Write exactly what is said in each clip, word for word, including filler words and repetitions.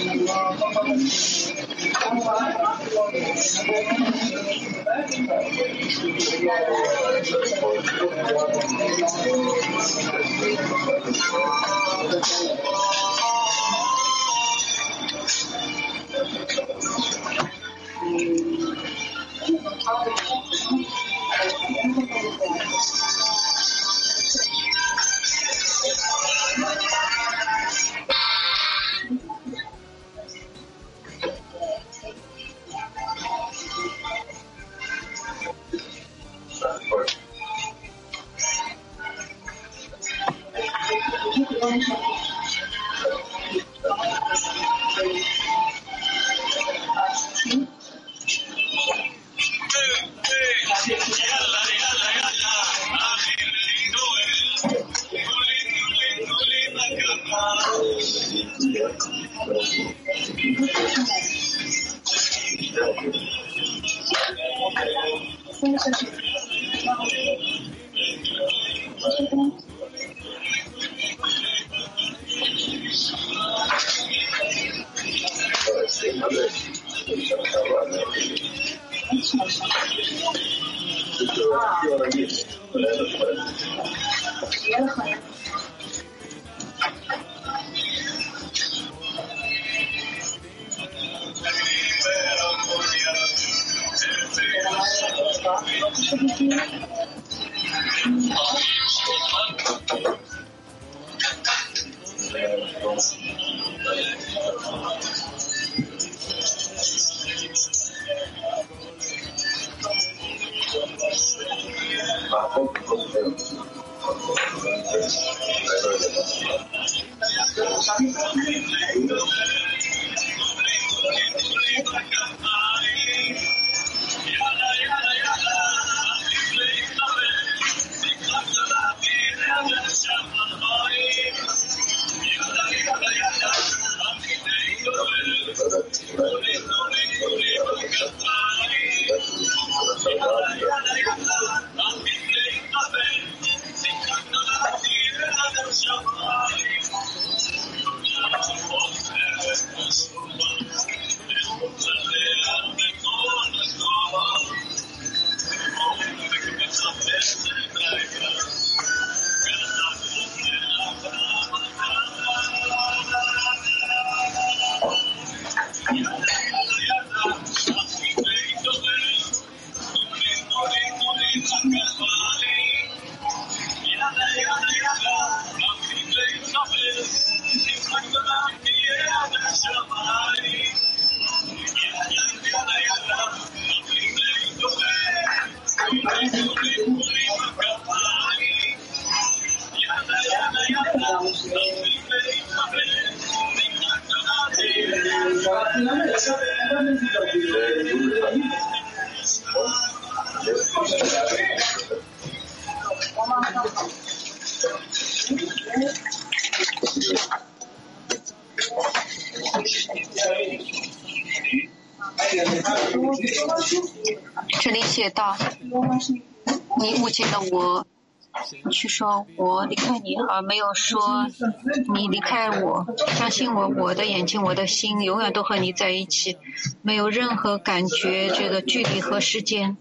这里写道：你误解了我，去说我离开你，而没有说你离开我。相信我，我的眼睛，我的心永远都和你在一起，没有任何感觉这个距离和时间。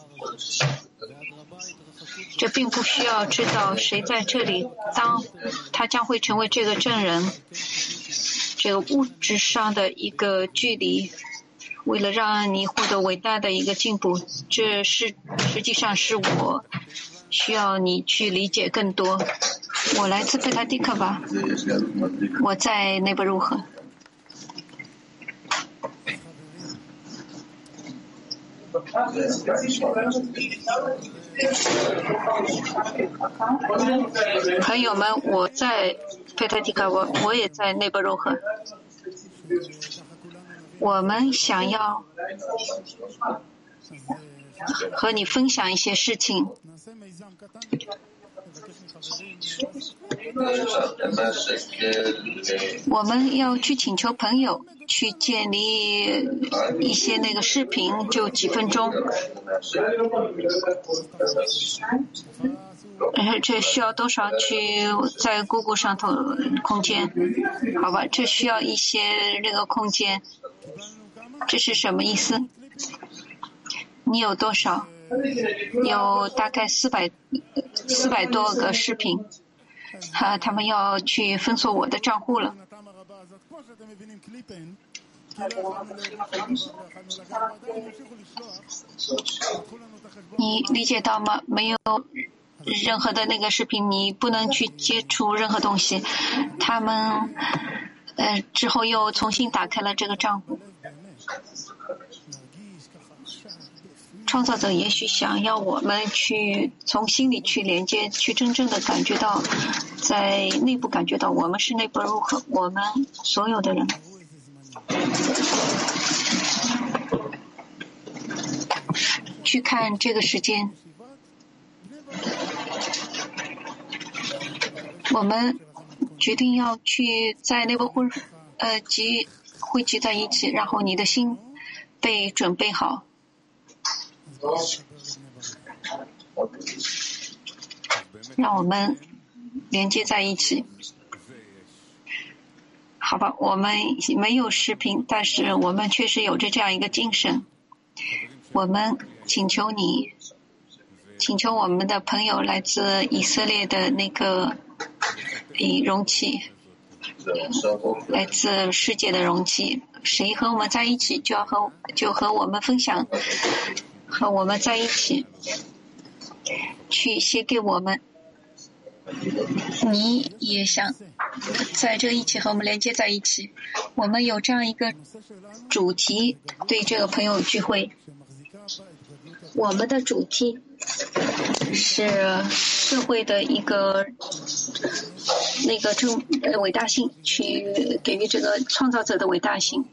这并不需要知道谁在这里，当他将会成为这个证人。这个物质上的一个距离，为了让你获得伟大的一个进步，这是实际上是我需要你去理解更多。我来自佩塔蒂克吧，我在内布如河。朋友们，我在佩塔蒂克，我我也在内布如河。我们想要和你分享一些事情。我们要去请求朋友去建立一些那个视频，就几分钟。 呃，这需要多少去在 Google 上头空间？好吧，这需要一些那个空间。这是什么意思？你有多少？有大概四百四百多个视频，哈、啊，他们要去封锁我的账户了。你理解到吗？没有任何的那个视频，你不能去接触任何东西。他们呃之后又重新打开了这个账户。创造者也许想要我们去从心里去连接，去真正的感觉到，在内部感觉到我们是内部如何，我们所有的人。去看这个时间，我们决定要去在内部会呃集汇集在一起，然后你的心被准备好。让我们连接在一起，好吧？我们没有视频，但是我们确实有着这样一个精神。我们请求你，请求我们的朋友来自以色列的那个以容器，来自世界的容器，谁和我们在一起，就要和就和我们分享。和我们在一起，去写给我们。你也想在这一起和我们连接在一起。我们有这样一个主题，对这个朋友聚会。我们的主题是社会的一个那个正呃伟大性，去给予这个创造者的伟大性。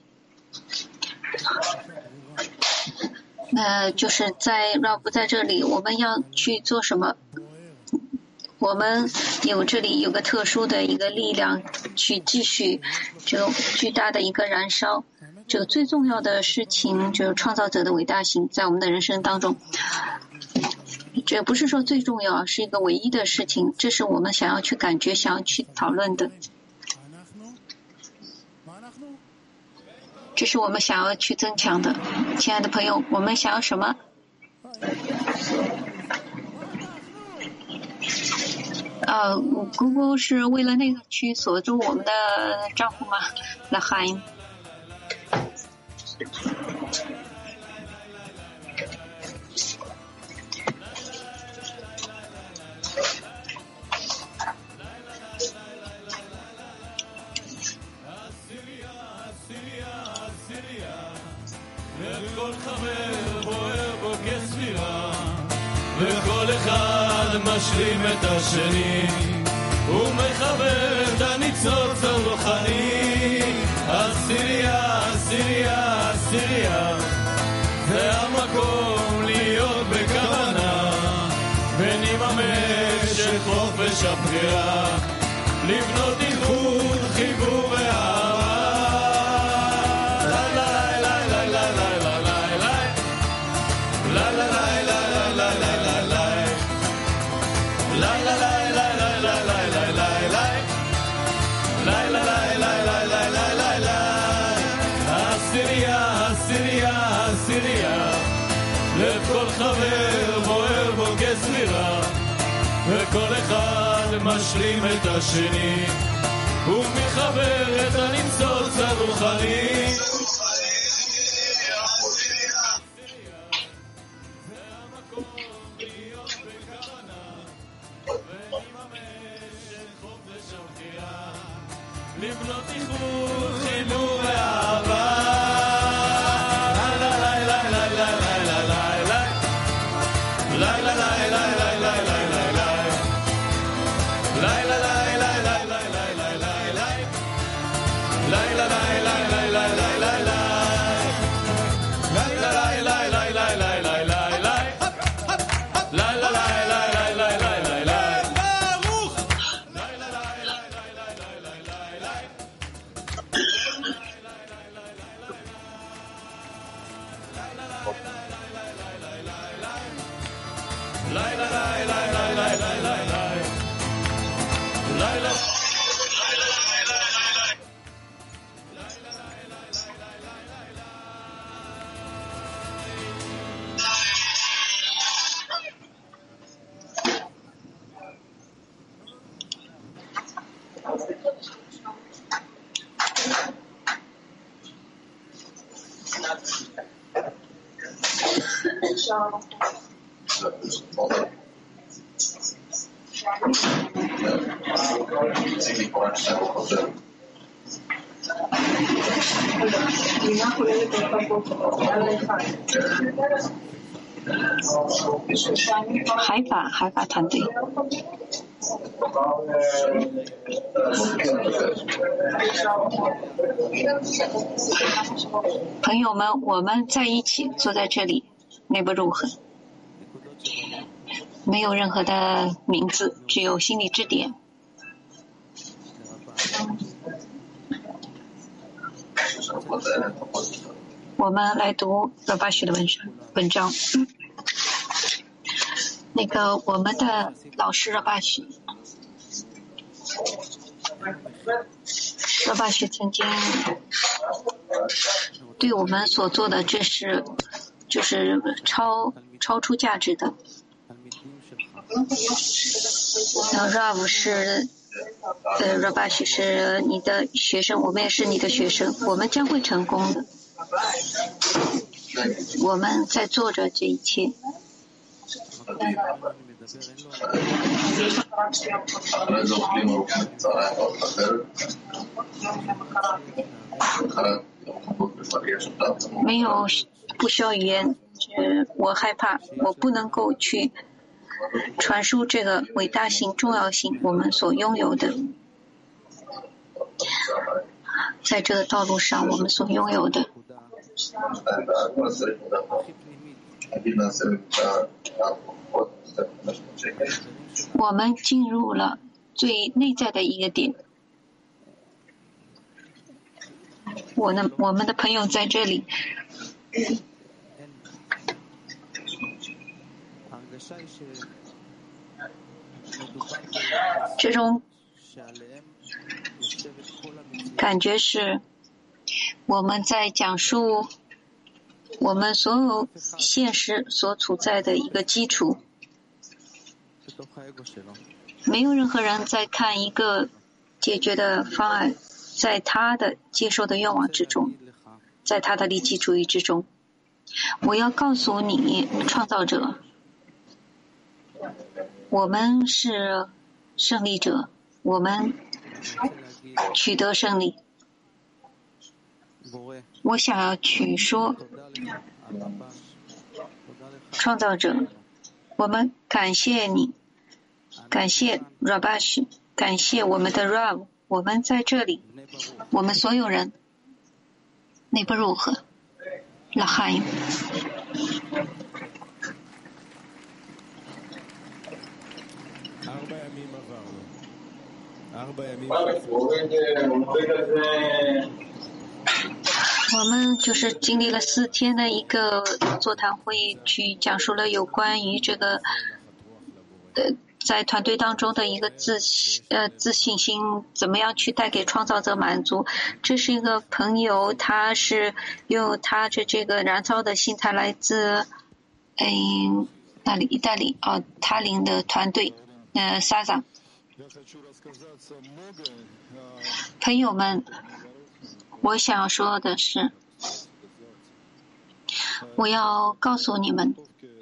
那就是在让不在这里，我们要去做什么？我们有这里有个特殊的一个力量，去继续这个巨大的一个燃烧。这个最重要的事情就是创造者的伟大性，在我们的人生当中，这不是说最重要，是一个唯一的事情。这是我们想要去感觉、想要去讨论的。这是我们想要去增强的，亲爱的朋友，我们想要什么？呃 ，Google 是为了那个去锁住我们的账户吗？拉海。 וכל אחד משלים את השני ומחבר את הניצוץ הרוחני. עשירייה, עשירייה, עשירייה, זה המקום להיות בכוונה ונממש את חופש הבחירה, לבנות איחוד, חיבור ואהבה. לכל חבר בוער בו כסבירה וכל אחד משלים את השני ומחבר את הניצוץ הרוחני. זה המקום להיות בכוונה ונממש את חופש הבחירה, לבנות איחוד, חיבור ואהבה. La la la la la la la 海法海法团队。朋友们，我们在一起坐在这里，内部如何？没有任何的名字，只有心理支点。我们来读罗巴许的文章文章。那个我们的老师罗巴许，罗巴许曾经对我们所做的，这是就是超超出价值的。Rav 是呃 Rabashi 是你的学生，我们也是你的学生，我们将会成功的。我们在做着这一切。没有不需要语言，我害怕，我不能够去传输这个伟大性、重要性，我们所拥有的，在这个道路上我们所拥有的。我们进入了最内在的一个点。我的我们的朋友在这里。这种感觉是我们在讲述我们所有现实所处在的一个基础。没有任何人在看一个解决的方案，在他的接受的愿望之中，在他的利己主义之中。我要告诉你，创造者，我们是胜利者，我们取得胜利。我想要去说，创造者，我们感谢你，感谢 Rabashi， 感谢我们的 Rav， 我们在这里，我们所有人，内部如何？拉海。我们就是经历了四天的一个座谈会，去讲述了有关于这个呃在团队当中的一个自呃自信心，怎么样去带给创造者满足。这是一个朋友，他是用他的这个燃烧的心态，来自嗯那里意大利啊塔林的团队呃萨萨。朋友们，我想说的是，我要告诉你们，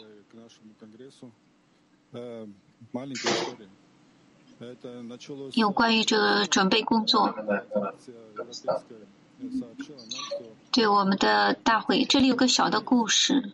有关于这个准备工作，对我们的大会，这里有个小的故事。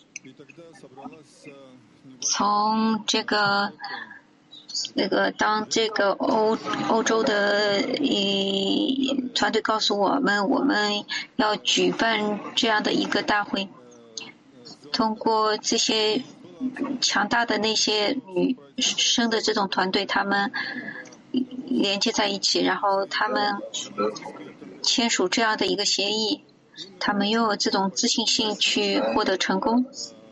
从这个那个当这个欧欧洲的一团队告诉我们，我们要举办这样的一个大会，通过这些强大的那些女生的这种团队，他们连接在一起，然后他们签署这样的一个协议，他们拥有这种自信心去获得成功。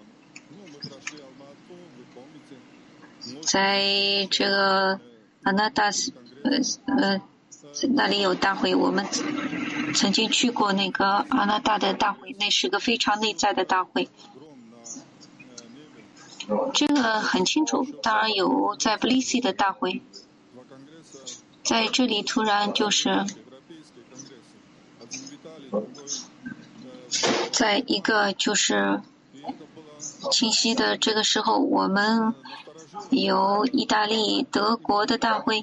在这个阿纳达斯呃呃那里有大会，我们曾经去过那个阿纳达的大会，那是个非常内在的大会。这个很清楚，当然有在布利西的大会，在这里突然就是在一个就是清晰的这个时候，我们有意大利、德国的大会，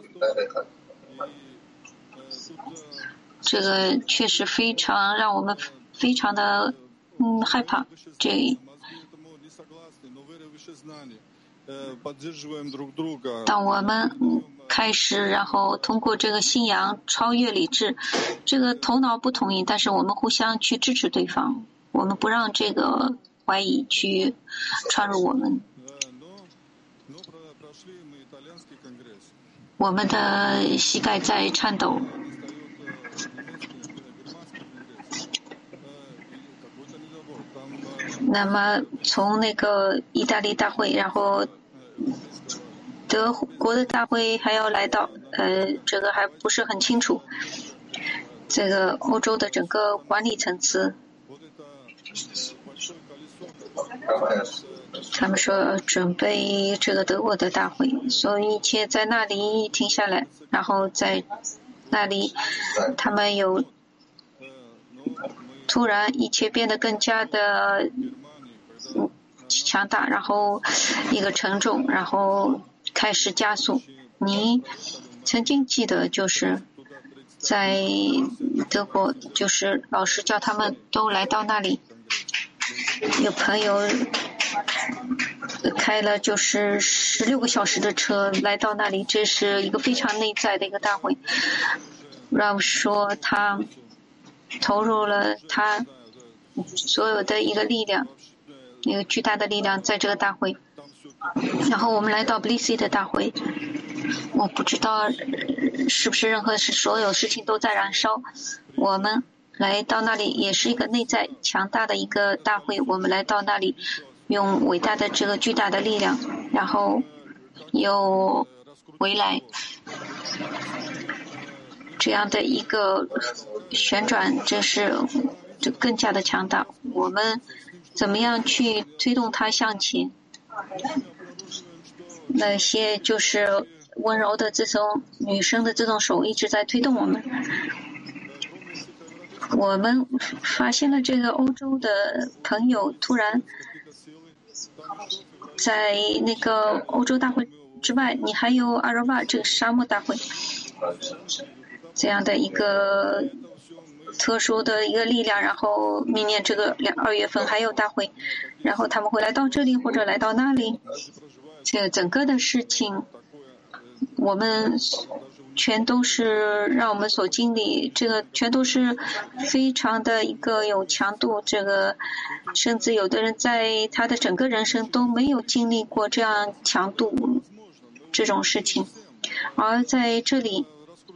这个确实非常让我们非常的嗯害怕。这当我们开始，然后通过这个信仰超越理智，这个头脑不同意，但是我们互相去支持对方，我们不让这个怀疑去传入我们。我们的膝盖在颤抖。那么从那个意大利大会，然后德国的大会还要来到，呃，这个还不是很清楚。这个欧洲的整个管理层次，他们说准备这个德国的大会，所以一切在那里停下来，然后在那里他们有突然一切变得更加的强大，然后一个沉重，然后开始加速。你曾经记得就是在德国，就是老师叫他们都来到那里，有朋友开了就是十六个小时的车来到那里，这是一个非常内在的一个大会。让说他投入了他所有的一个力量，一个巨大的力量在这个大会。然后我们来到 B L C 的大会，我不知道是不是任何是所有事情都在燃烧。我们来到那里也是一个内在强大的一个大会，我们来到那里用伟大的这个巨大的力量，然后又回来这样的一个旋转，这是就更加的强大。我们怎么样去推动它向前？那些就是温柔的这种女生的这种手一直在推动我们。我们发现了这个欧洲的朋友突然在那个欧洲大会之外，你还有阿拉巴这个沙漠大会这样的一个特殊的一个力量，然后明年这个两二月份还有大会，然后他们会来到这里或者来到那里。这整个的事情，我们全都是让我们所经历，这个全都是非常的一个有强度，这个甚至有的人在他的整个人生都没有经历过这样强度这种事情，而在这里，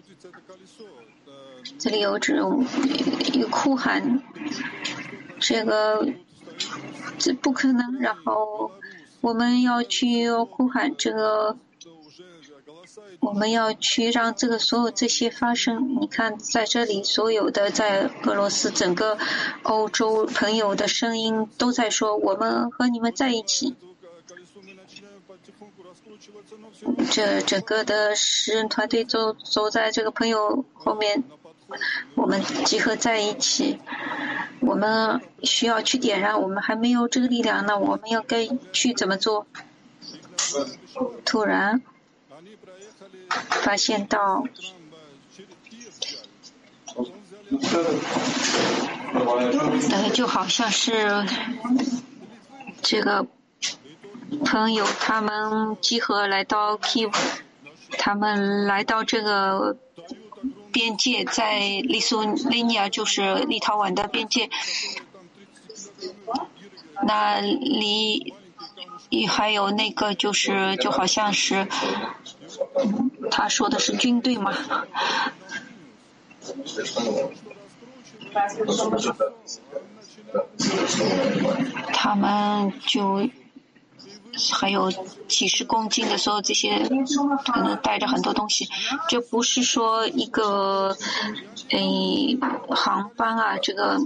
这里有这种一个哭喊，这个这不可能，然后我们要去呼喊这个，我们要去让这个所有这些发生。你看，在这里所有的在俄罗斯整个欧洲朋友的声音都在说，我们和你们在一起。这整个的诗人团队走走在这个朋友后面，我们集合在一起。我们需要去点燃，我们还没有这个力量，那我们要该去怎么做？突然发现到呃，就好像是这个朋友他们集合来到 Kyiv， 他们来到这个边界，在利苏雷尼亚就是立陶宛的边界，那里还有那个就是就好像是他说的是军队嘛，他们就还有几十公斤的时候，这些可能带着很多东西。这不是说一个诶航班啊，这个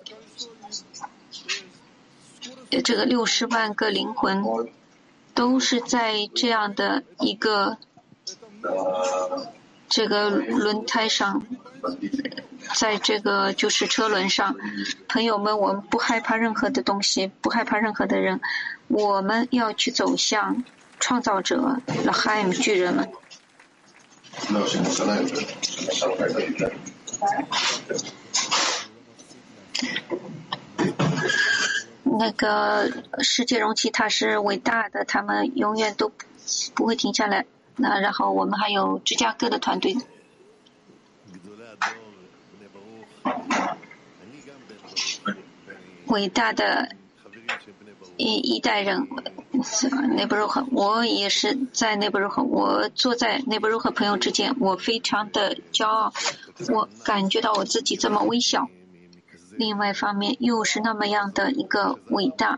这个六十万个灵魂都是在这样的一个这个轮胎上， 在这个就是车轮上，朋友们，我们不害怕任何的东西，不害怕任何的人，我们要去走向创造者拉海姆巨人们。那个世界容器它是伟大的，他们永远都不会停下来。那然后我们还有芝加哥的团队，伟大的一一代人，内布鲁赫，我也是在内布鲁赫，我坐在内布鲁赫朋友之间，我非常的骄傲，我感觉到我自己这么微小。另外一方面，又是那么样的一个伟大，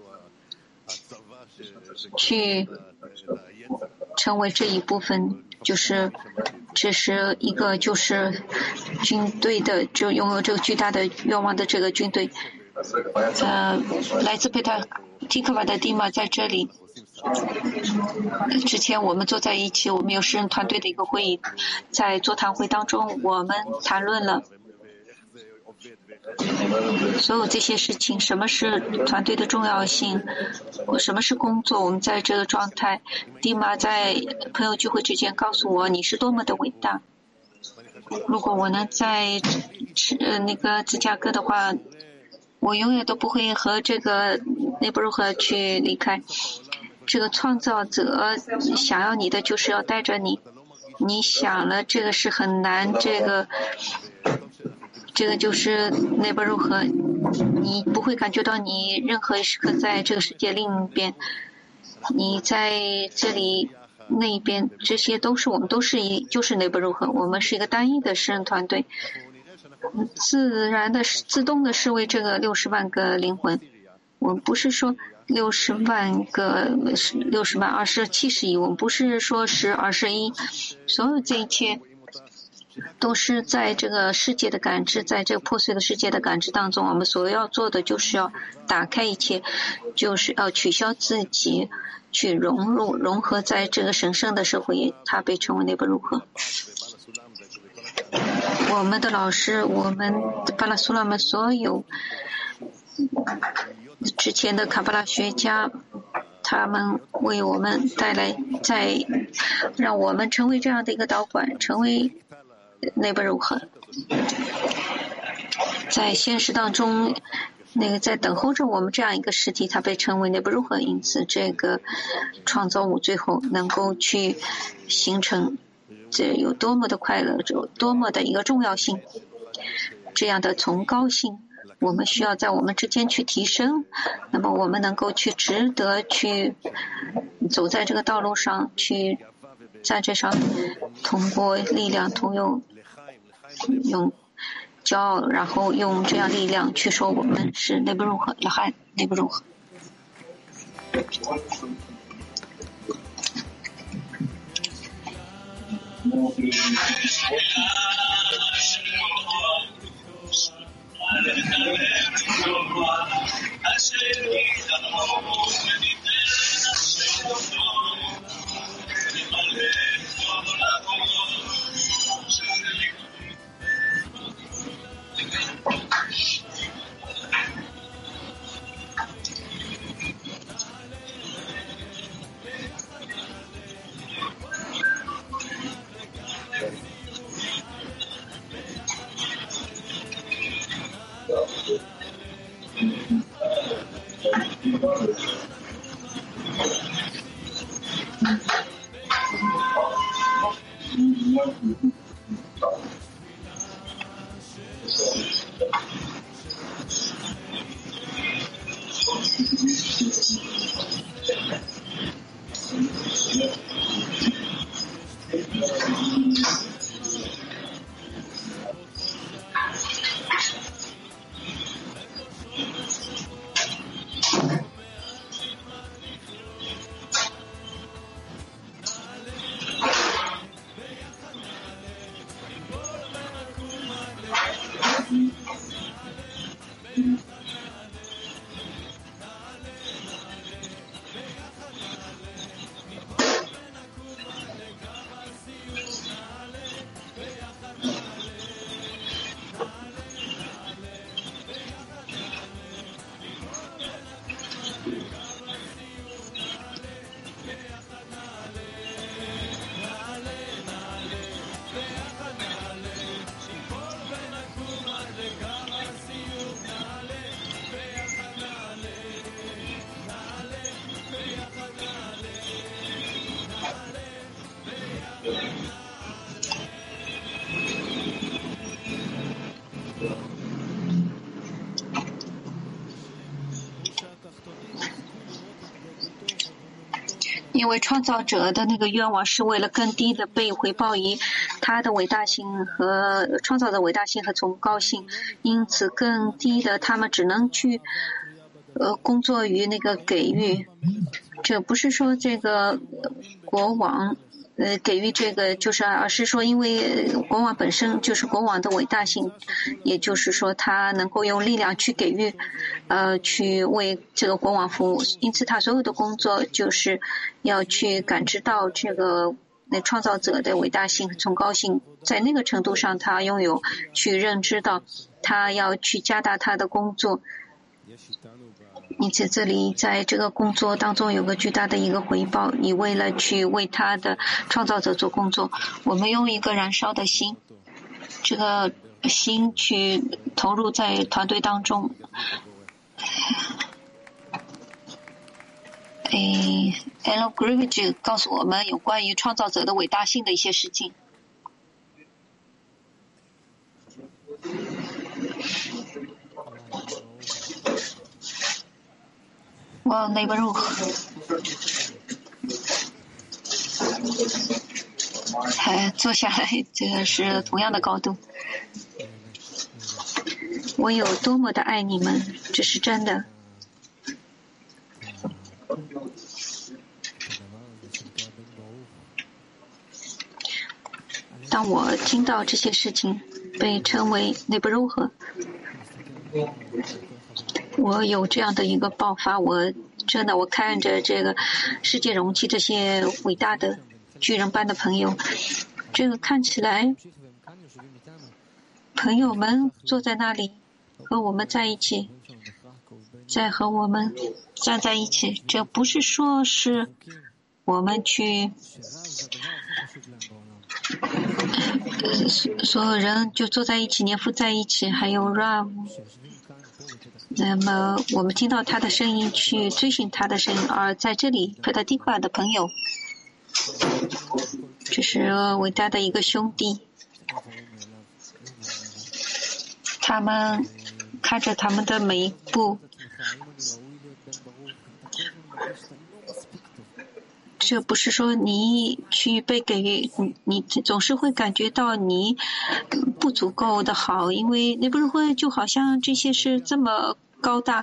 去成为这一部分，就是这是一个就是军队的，就拥有这个巨大的愿望的这个军队。呃，来自佩塔提克瓦的蒂玛在这里。之前我们坐在一起，我们有诗人团队的一个会议，在座谈会当中，我们谈论了所有这些事情，什么是团队的重要性，什么是工作。我们在这个状态，蒂玛在朋友聚会之间告诉我，你是多么的伟大。如果我能在呃那个芝加哥的话，我永远都不会和这个内布鲁赫去离开。这个创造者想要你的，就是要带着你。你想了，这个是很难，这个这个就是内布鲁赫，你不会感觉到你任何时刻在这个世界另一边，你在这里那一边，这些都是我们都是一就是内布鲁赫，我们是一个单一的诗人团队。自然的、自动的视为这个六十万个灵魂，我们不是说六十万个、六十万、二十、七十亿，我们不是说十、二十一，所有这一切都是在这个世界的感知，在这个破碎的世界的感知当中，我们所要做的就是要打开一切，就是要取消自己，去融入、融合在这个神圣的社会，它被称为内布鲁赫。我们的老师，我们的巴拉苏拉们，所有之前的卡巴拉学家，他们为我们带来，在让我们成为这样的一个导管，成为内布鲁赫。在现实当中，那个在等候着我们这样一个实体，它被称为内布鲁赫。因此，这个创造物最后能够去形成。这有多么的快乐，有多么的一个重要性，这样的崇高性，我们需要在我们之间去提升。那么我们能够去值得去走在这个道路上，去在这上通过力量，通用用骄傲，然后用这样力量去说我们是内布鲁赫，拉汉内布鲁赫。 因为创造者的那个愿望是为了更低的被回报于他的伟大性和创造的伟大性和崇高性，因此更低的他们只能去呃工作于那个给予。这不是说这个国王呃给予这个就是，而是说因为国王本身就是国王的伟大性，也就是说他能够用力量去给予，呃去为这个国王服务，因此他所有的工作就是要去感知到这个那创造者的伟大性和崇高性，在那个程度上他拥有去认知到他要去加大他的工作。因此这里在这个工作当中有个巨大的一个回报，你为了去为他的创造者做工作，我们用一个燃烧的心，这个心去投入在团队当中。诶 Ellen Grivage 告诉我们有关于创造者的伟大性的一些事情。哇，那边如何？还坐下来，这个是同样的高度。我有多么的爱你们，这是真的。当我听到这些事情被称为那不如何，我有这样的一个爆发，我真的我看着这个世界容器这些伟大的巨人般的朋友，这个看起来朋友们坐在那里和我们在一起，在和我们站在一起，这不是说是我们去所有人就坐在一起，黏附在一起，还有 Ram。那么我们听到他的声音，去追寻他的声音，而在这里佩塔蒂瓦的朋友，这是伟大的一个兄弟，他们看着他们的每一步，这不是说你去被给予，你你总是会感觉到你不足够的好，因为那不是会就好像这些是这么高大，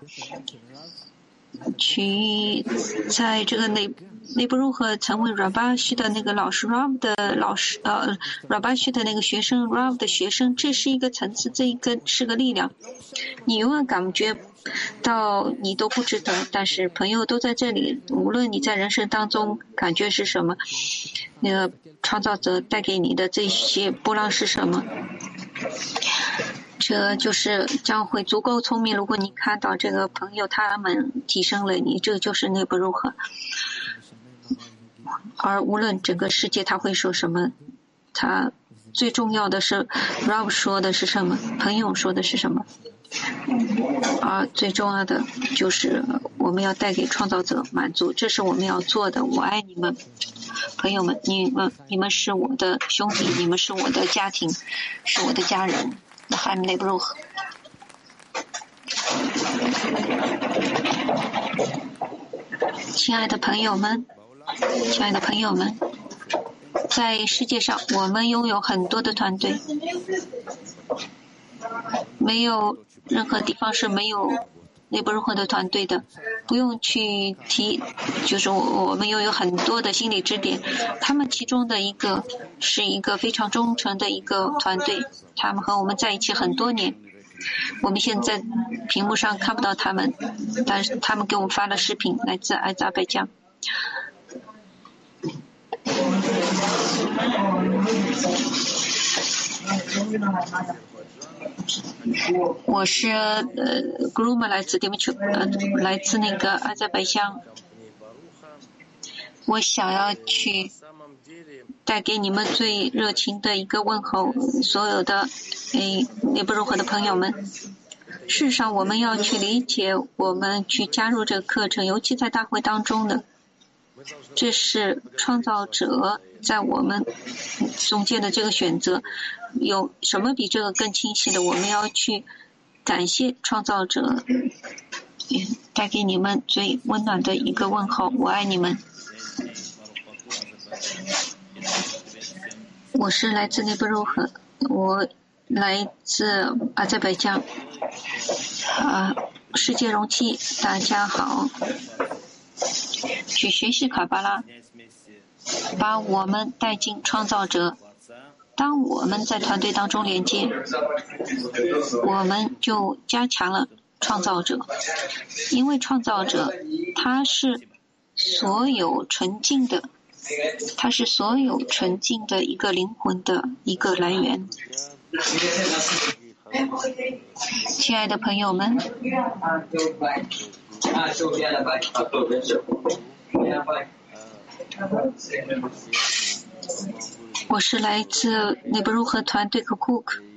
去在这个内内部如何成为软巴西的那个老师 Rav 的老师呃软巴西的那个学生 Rav 的学生，这是一个层次，这一个是个力量，你永远感觉到你都不值得，但是朋友都在这里，无论你在人生当中感觉是什么，那个创造者带给你的这些波浪是什么，这就是将会足够聪明。如果你看到这个朋友他们提升了你，这就是内部如何，而无论整个世界他会说什么，他最重要的是 Rob 说的是什么，朋友说的是什么，而最重要的就是我们要带给创造者满足，这是我们要做的。我爱你们，朋友们，你们你们是我的兄弟，你们是我的家庭，是我的家人。还没不如何。亲爱的朋友们，亲爱的朋友们，在世界上我们拥有很多的团队，没有任何地方是没有内部任何的团队的，不用去提，就是我我们拥有很多的心理支点，他们其中的一个是一个非常忠诚的一个团队，他们和我们在一起很多年，我们现在屏幕上看不到他们，但是他们给我们发了视频，来自阿扎拜疆。我是呃 Groomer 来自 Dimitri 呃来自那个阿扎拜疆，我想要去带给你们最热情的一个问候，所有的诶内部融合的朋友们。事实上，我们要去理解，我们去加入这个课程，尤其在大会当中的，这是创造者在我们中间的这个选择。有什么比这个更清晰的？我们要去感谢创造者，带给你们最温暖的一个问候。我爱你们。 我是来自内布鲁赫，我来自阿塞拜疆。啊，世界容器，大家好。去学习卡巴拉，把我们带进创造者。当我们在团队当中连接，我们就加强了创造者，因为创造者他是所有纯净的，他是所有纯净的一个灵魂的一个来源。亲爱的朋友们，我是来自内布鲁赫团队和库克。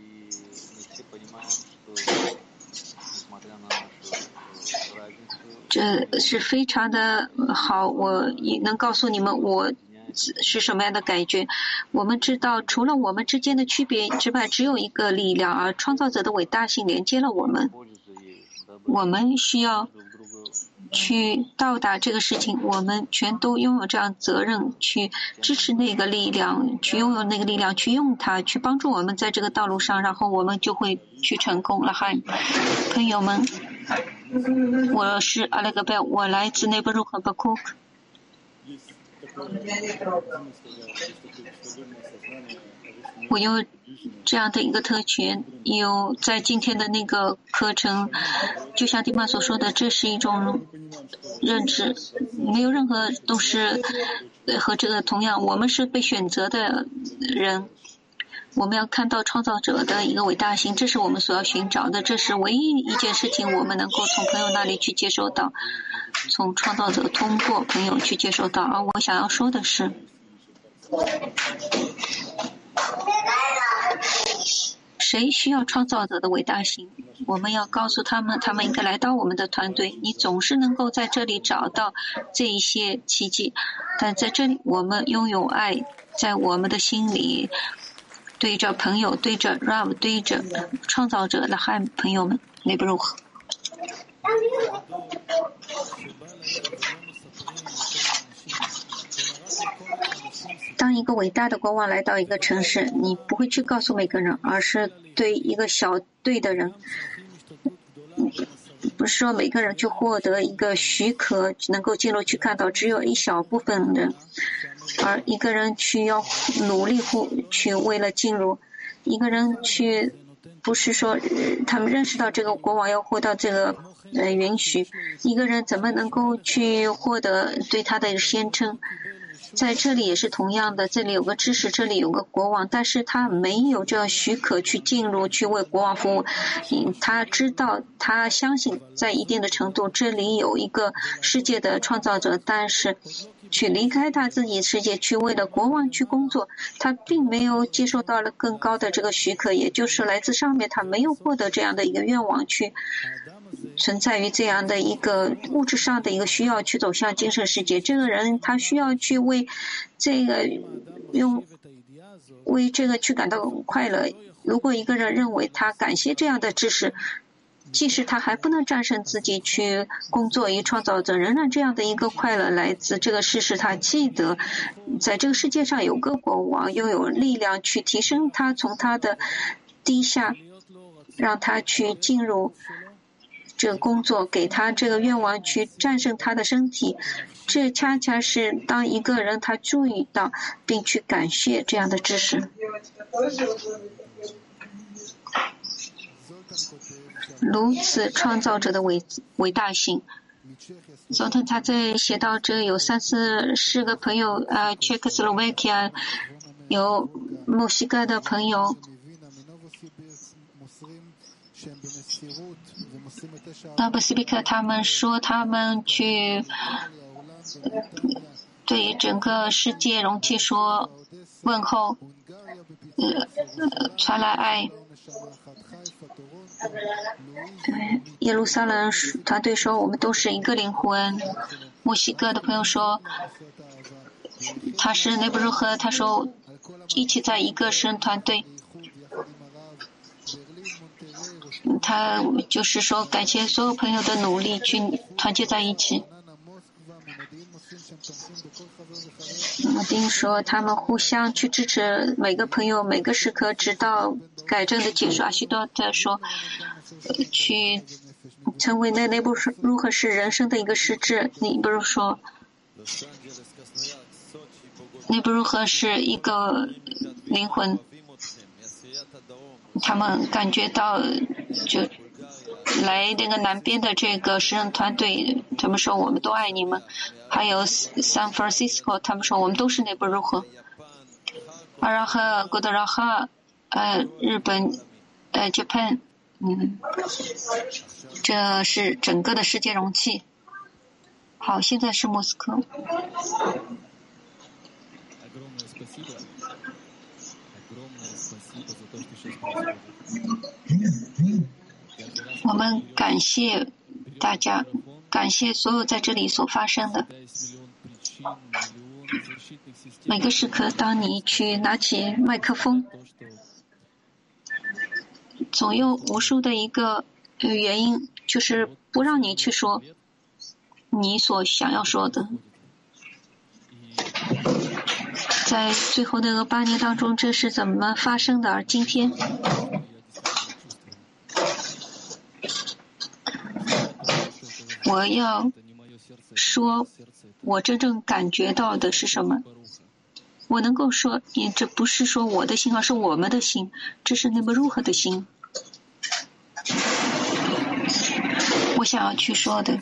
这是非常的好，我也能告诉你们我是什么样的感觉。我们知道，除了我们之间的区别之外，只有一个力量，而创造者的伟大性连接了我们。我们需要去到达这个事情，我们全都拥有这样责任，去支持那个力量，去拥有那个力量，去用它，去帮助我们在这个道路上，然后我们就会去成功了。嗨，朋友们，我是阿勒格贝，我来自内布鲁赫巴库克。我有这样的一个特权，有在今天的那个课程，就像迪玛所说的，这是一种认知，没有任何都是和这个同样，我们是被选择的人，我们要看到创造者的一个伟大性，这是我们所要寻找的，这是唯一一件事情我们能够从朋友那里去接收到，从创造者通过朋友去接收到。而我想要说的是，谁需要创造者的伟大性？我们要告诉他们，他们应该来到我们的团队。你总是能够在这里找到这一些奇迹，但在这里我们拥有爱，在我们的心里，对着朋友，对着 Rav， 对着创造者的汉朋友们，内布鲁赫。当一个伟大的国王来到一个城市，你不会去告诉每个人，而是对一个小队的人，不是说每个人就获得一个许可能够进入去看到，只有一小部分人，而一个人去要努力去为了进入，一个人去不是说、呃、他们认识到这个国王要获得这个呃允许，一个人怎么能够去获得对他的宣称？在这里也是同样的，这里有个知识，这里有个国王，但是他没有这许可去进入去为国王服务。嗯，他知道，他相信在一定的程度，这里有一个世界的创造者，但是去离开他自己世界，去为了国王去工作，他并没有接受到了更高的这个许可，也就是来自上面，他没有获得这样的一个愿望去存在于这样的一个物质上的一个需要去走向精神世界。这个人他需要去为这个用为这个去感到快乐。如果一个人认为他感谢这样的知识，即使他还不能战胜自己去工作与创造者，仍然这样的一个快乐来自这个事实，他记得在这个世界上有个国王拥有力量去提升他，从他的低下让他去进入这个工作，给他这个愿望去战胜他的身体。这恰恰是当一个人他注意到并去感谢这样的知识。如此创造者的伟伟大性。昨天他在写到这有三四四个朋友，呃，捷克斯洛伐克有墨西哥的朋友。那不斯比克他们说他们去对整个世界容器说问候，呃呃传来爱。耶路撒冷团队说我们都是一个灵魂。墨西哥的朋友说他是内布鲁赫，他说一起在一个神团队。他就是说感谢所有朋友的努力去团结在一起。 马丁说，他们互相去支持每个朋友，每个时刻，直到改正的结束。阿西多特说，呃、去成为那内部如何是人生的一个实质。你不是说，内部如何是一个灵魂？他们感觉到就来那个南边的这个诗人团队，他们说我们都爱你们。还有 San Francisco， 他们说我们都是内部如何。阿拉哈、哥德拉哈，呃，日本，呃 ，Japan， 嗯，这是整个的世界容器。好，现在是莫斯科。我们感谢大家，感谢所有在这里所发生的。每个时刻，当你去拿起麦克风，总有无数的一个原因，就是不让你去说你所想要说的。在最后那个八年当中，这是怎么发生的？而今天，我要说，我真正感觉到的是什么？我能够说，也这不是说我的心，而是我们的心，这是那么如何的心？我想要去说的。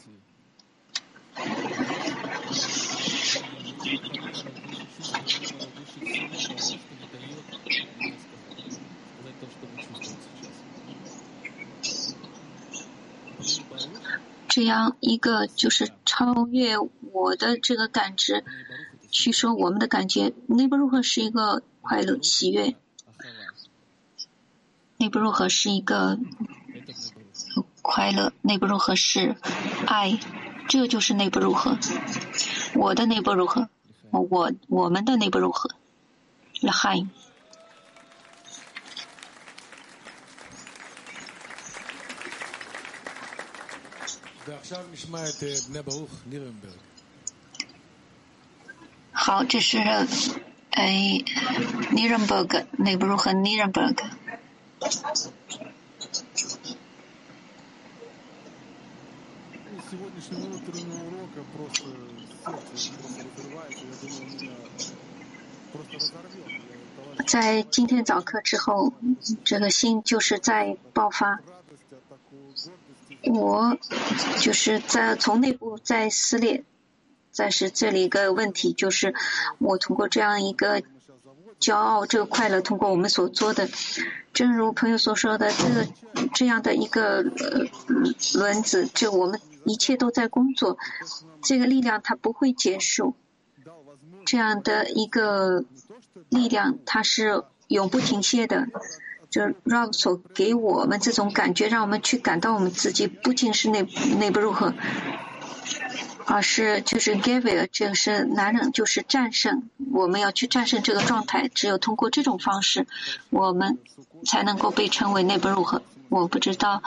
这样一个就是超越我的这个感知，去说我们的感觉，内部如何是一个快乐喜悦，内部如何是一个快乐，内部如何是爱，这就是内部如何。我的内部如何，我我们的内部如何。לחיים。好，这是哎，Nirenberg，内布鲁和 Nirenberg。在今天早课之后，这个心就是在爆发。我就是在从内部在撕裂。但是这里一个问题就是，我通过这样一个骄傲，这个快乐，通过我们所做的，正如朋友所说的，这个这样的一个呃轮子，这我们一切都在工作，这个力量它不会结束，这样的一个力量它是永不停歇的。就让所给我们这种感觉，让我们去感到我们自己不仅是内内部如何，而是就是 give， 这个是男人就是战胜，我们要去战胜这个状态，只有通过这种方式，我们才能够被称为内部如何。我不知道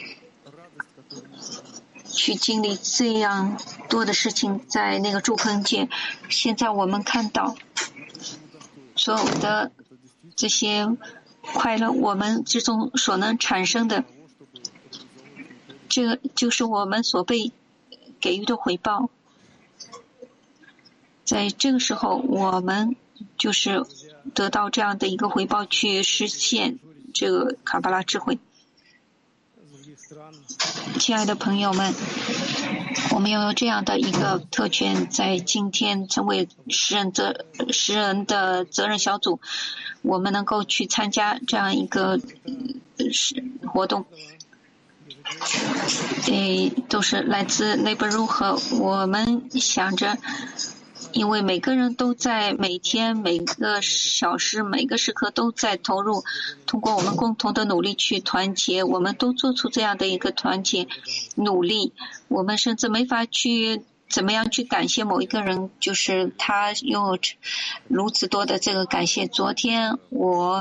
去经历这样多的事情在那个筑棚界，现在我们看到所有的这些快乐，我们之中所能产生的，这个就是我们所被给予的回报。在这个时候，我们就是得到这样的一个回报，去实现这个卡巴拉智慧。亲爱的朋友们，我们拥有这样的一个特权，在今天成为十人责十人的责任小组，我们能够去参加这样一个活动。诶，都是来自内部如何？我们想着，因为每个人都在每天、每个小时、每个时刻都在投入，通过我们共同的努力去团结，我们都做出这样的一个团结努力。我们甚至没法去怎么样去感谢某一个人，就是他拥有如此多的这个感谢。昨天我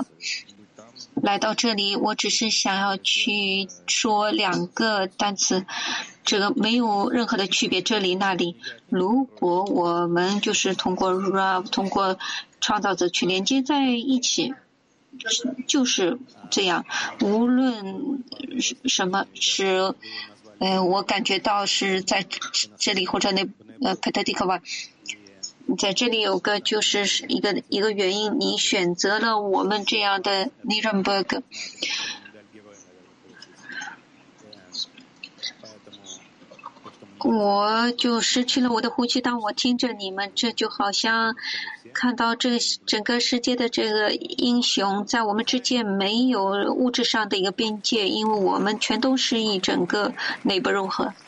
来到这里，我只是想要去说两个单词， 这个没有任何的区别，这里那里。如果我们就是通过 Rav 通过创造者去连接在一起，就是这样。无论什么是，呃，我感觉到是在这里或者那呃 p e t a t i k a 在这里有个就是一个一个原因，你选择了我们这样的 Nirenberg。我就失去了我的呼吸。当我听着你们，这就好像看到这个整个世界的这个英雄，在我们之间没有物质上的一个边界，因为我们全都是一整个内部融合。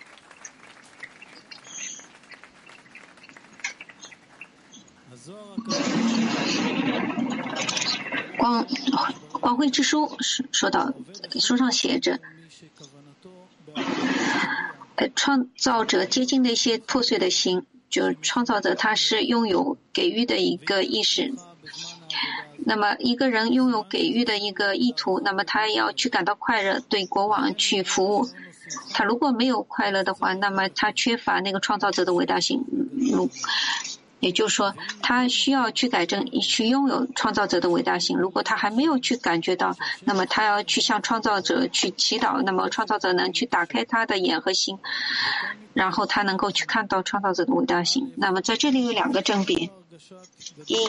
光光辉之书说到，书上写着。创造者接近那些破碎的心，就创造者他是拥有给予的一个意识。那么一个人拥有给予的一个意图，那么他要去感到快乐，对国王去服务。他如果没有快乐的话，那么他缺乏那个创造者的伟大性。也就是说，他需要去改正，去拥有创造者的伟大性。如果他还没有去感觉到，那么他要去向创造者去祈祷，那么创造者能去打开他的眼和心，然后他能够去看到创造者的伟大性。那么在这里有两个争别：一，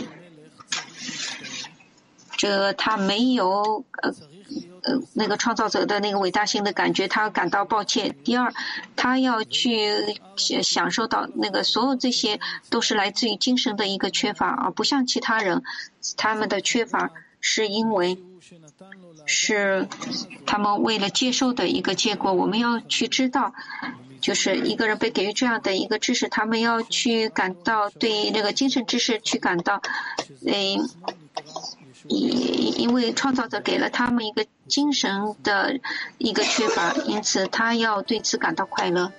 这他没有呃呃那个创造者的那个伟大性的感觉，他感到抱歉。第二，他要去享受到那个所有这些都是来自于精神的一个缺乏，而不像其他人，他们的缺乏是因为是他们为了接受的一个结果。我们要去知道，就是一个人被给予这样的一个知识，他们要去感到对那个精神知识去感到，嗯。因因为创造者给了他们一个精神的一个缺乏，因此他要对此感到快乐。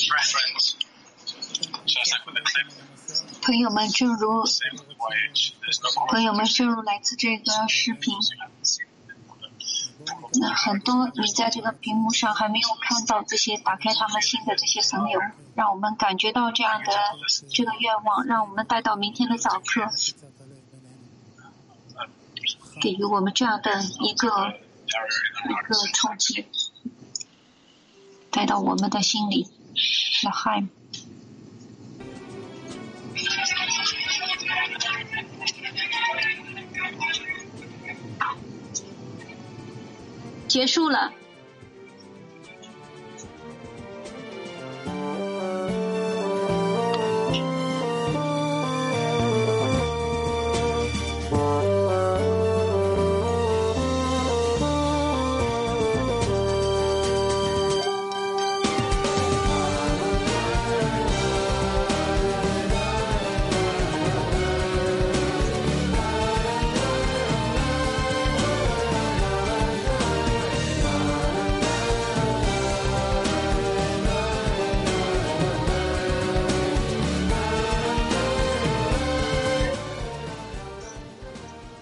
朋友们，正如朋友们，正如来自这个视频，那很多你在这个屏幕上还没有看到这些打开他们心的这些朋友，让我们感觉到这样的这个愿望，让我们带到明天的早课，给予我们这样的一个一个冲击，带到我们的心里。那嗨。结束了。